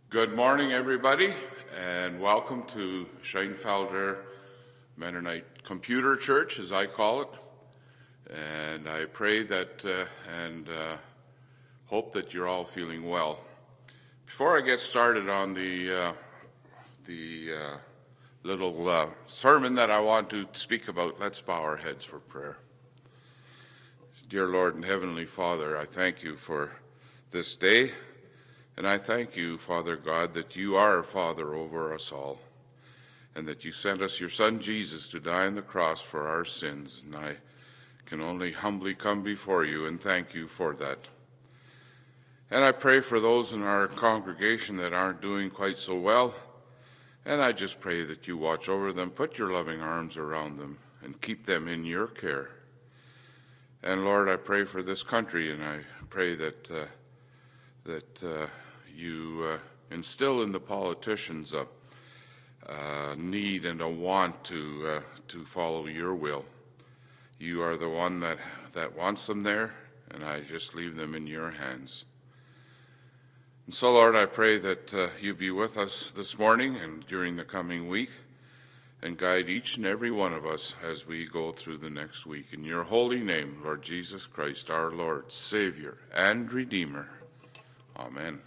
Good morning, everybody, and welcome to Scheinfelder Mennonite Computer Church, as I call it. And I pray that and hope that you're all feeling well. Before I get started on the little sermon that I want to speak about, let's bow our heads for prayer. Dear Lord and Heavenly Father, I thank you for this day. And I thank you, Father God, that you are Father over us all, and that you sent us your Son Jesus to die on the cross for our sins. And I can only humbly come before you and thank you for that. And I pray for those in our congregation that aren't doing quite so well, and I just pray that you watch over them, put your loving arms around them, and keep them in your care. And Lord, I pray for this country, and I pray that you instill in the politicians a need and a want to follow your will. You are the one that wants them there, and I just leave them in your hands. And so, Lord, I pray that you be with us this morning and during the coming week, and guide each and every one of us as we go through the next week. In your holy name, Lord Jesus Christ, our Lord, Savior, and Redeemer. Amen.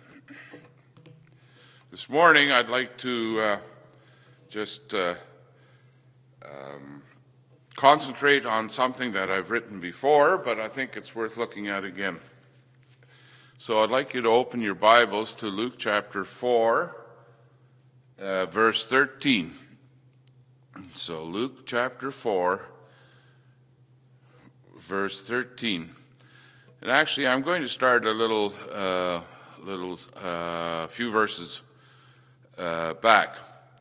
This morning, I'd like to just concentrate on something that I've written before, but I think it's worth looking at again. So I'd like you to open your Bibles to Luke chapter 4, verse 13. So Luke chapter 4, verse 13. And actually, I'm going to start a few verses back,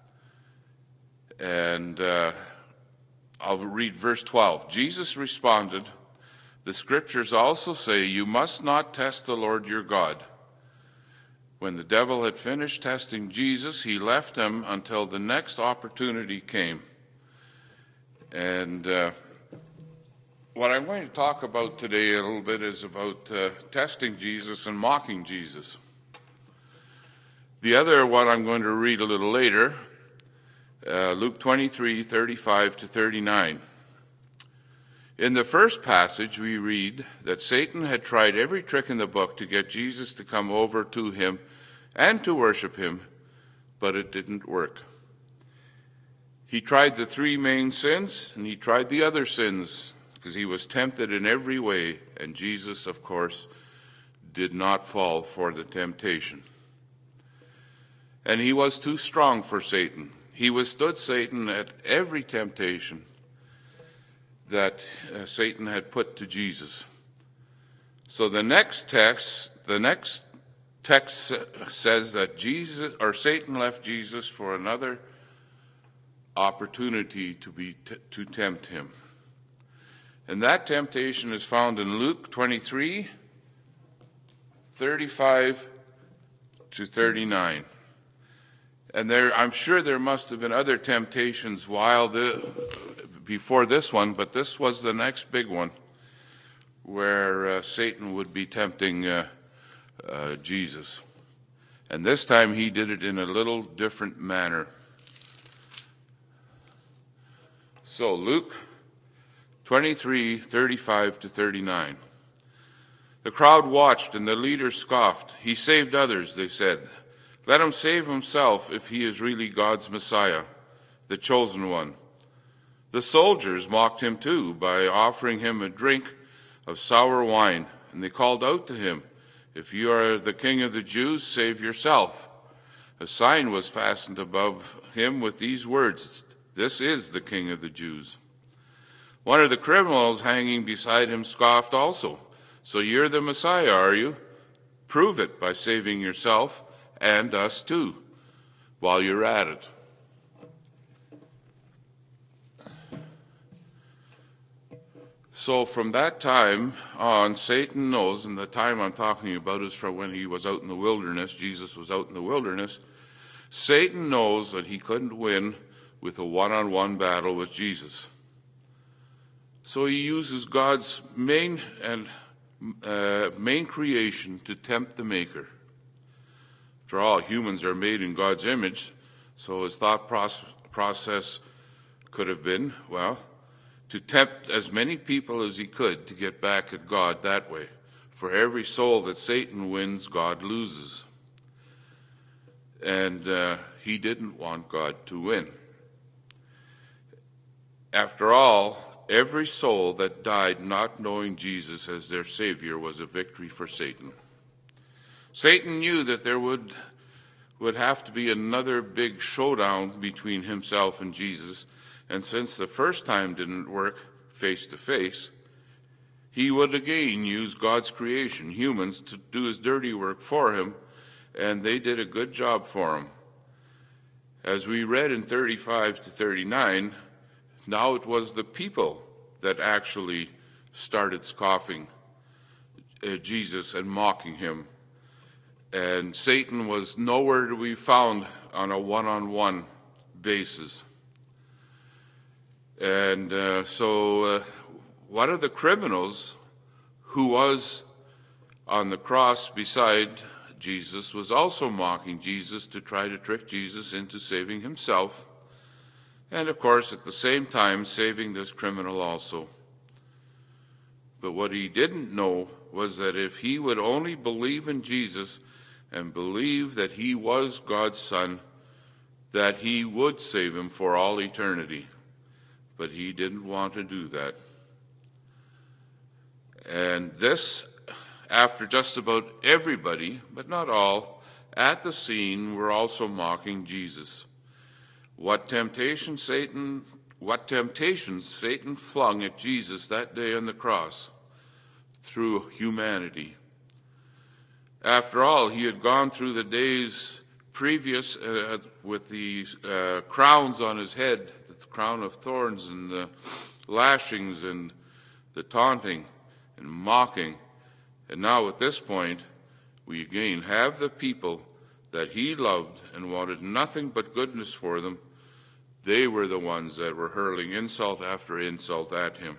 and I'll read verse 12. Jesus responded, "The scriptures also say you must not test the Lord your God." When the devil had finished testing Jesus, he left him until the next opportunity came. And what I'm going to talk about today a little bit is about testing Jesus and mocking Jesus. The other one I'm going to read a little later, Luke 23, 35 to 39. In the first passage, we read that Satan had tried every trick in the book to get Jesus to come over to him and to worship him, but it didn't work. He tried the three main sins, and he tried the other sins, because he was tempted in every way, and Jesus, of course, did not fall for the temptation. And he was too strong for Satan. He withstood Satan at every temptation that Satan had put to Jesus. So the next text says that Satan left Jesus for another opportunity to tempt him. And that temptation is found in Luke 23, 35 to 39. And I'm sure there must have been other temptations before this one, but this was the next big one, where Satan would be tempting Jesus. And this time he did it in a little different manner. So Luke 23, 35 to 39. The crowd watched, and the leaders scoffed. "He saved others," they said. "Let him save himself if he is really God's Messiah, the chosen one." The soldiers mocked him too by offering him a drink of sour wine, and they called out to him, "If you are the king of the Jews, save yourself." A sign was fastened above him with these words, "This is the king of the Jews." One of the criminals hanging beside him scoffed also. "So you're the Messiah, are you? Prove it by saving yourself and us too, while you're at it." So from that time on, Satan knows, and the time I'm talking about is from when he was out in the wilderness, Jesus was out in the wilderness. Satan knows that he couldn't win with a one-on-one battle with Jesus. So he uses God's main creation to tempt the Maker. After all, humans are made in God's image, so his thought process could have been, well, to tempt as many people as he could to get back at God that way. For every soul that Satan wins, God loses. And he didn't want God to win. After all, every soul that died not knowing Jesus as their Savior was a victory for Satan. Satan knew that there would have to be another big showdown between himself and Jesus, and since the first time didn't work face to face, he would again use God's creation, humans, to do his dirty work for him, and they did a good job for him. As we read in 35 to 39, now it was the people that actually started scoffing at Jesus and mocking him. And Satan was nowhere to be found on a one-on-one basis. And so one of the criminals who was on the cross beside Jesus was also mocking Jesus to try to trick Jesus into saving himself, and of course at the same time saving this criminal also. But what he didn't know was that if he would only believe in Jesus and believe that he was God's Son, that he would save him for all eternity. But he didn't want to do that. And this, after just about everybody, but not all, at the scene were also mocking Jesus. What temptations Satan flung at Jesus that day on the cross through humanity. After all, he had gone through the days previous with the crowns on his head, the crown of thorns and the lashings and the taunting and mocking. And now at this point, we again have the people that he loved and wanted nothing but goodness for them. They were the ones that were hurling insult after insult at him.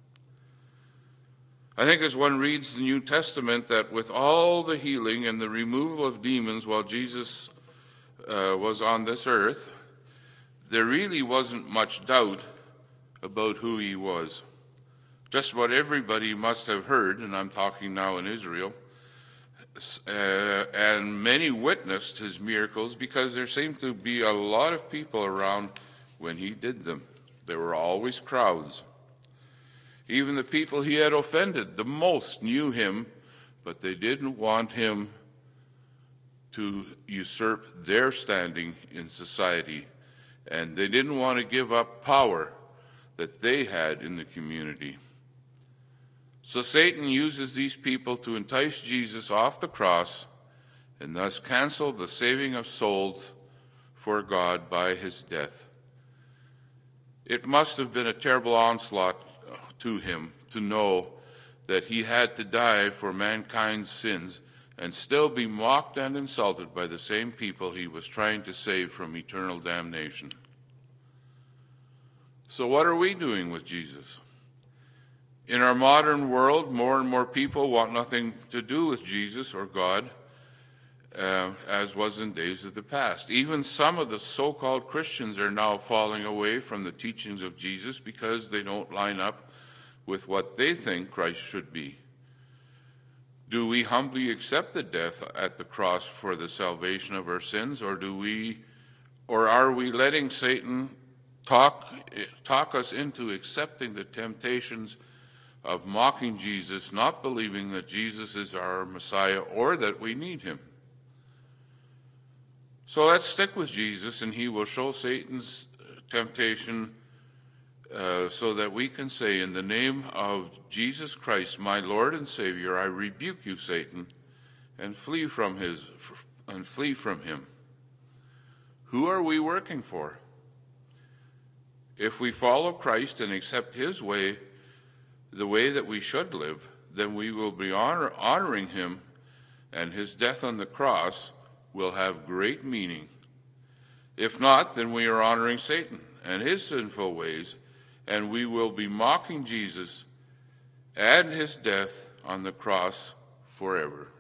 I think as one reads the New Testament that with all the healing and the removal of demons while Jesus was on this earth, there really wasn't much doubt about who he was. Just about everybody must have heard, and I'm talking now in Israel, and many witnessed his miracles because there seemed to be a lot of people around when he did them. There were always crowds. Even the people he had offended the most knew him, but they didn't want him to usurp their standing in society, and they didn't want to give up power that they had in the community. So Satan uses these people to entice Jesus off the cross and thus cancel the saving of souls for God by his death. It must have been a terrible onslaught to him to know that he had to die for mankind's sins and still be mocked and insulted by the same people he was trying to save from eternal damnation. So what are we doing with Jesus? In our modern world, more and more people want nothing to do with Jesus or God, as was in days of the past. Even some of the so-called Christians are now falling away from the teachings of Jesus because they don't line up with what they think Christ should be. Do we humbly accept the death at the cross for the salvation of our sins, or are we letting Satan talk us into accepting the temptations of mocking Jesus, not believing that Jesus is our Messiah or that we need him? So let's stick with Jesus, and he will show Satan's temptation so that we can say, in the name of Jesus Christ, my Lord and Savior, I rebuke you, Satan, and flee from him. Who are we working for? If we follow Christ and accept his way, the way that we should live, then we will be honoring him, and his death on the cross will have great meaning. If not, then we are honoring Satan and his sinful ways, and we will be mocking Jesus and his death on the cross forever.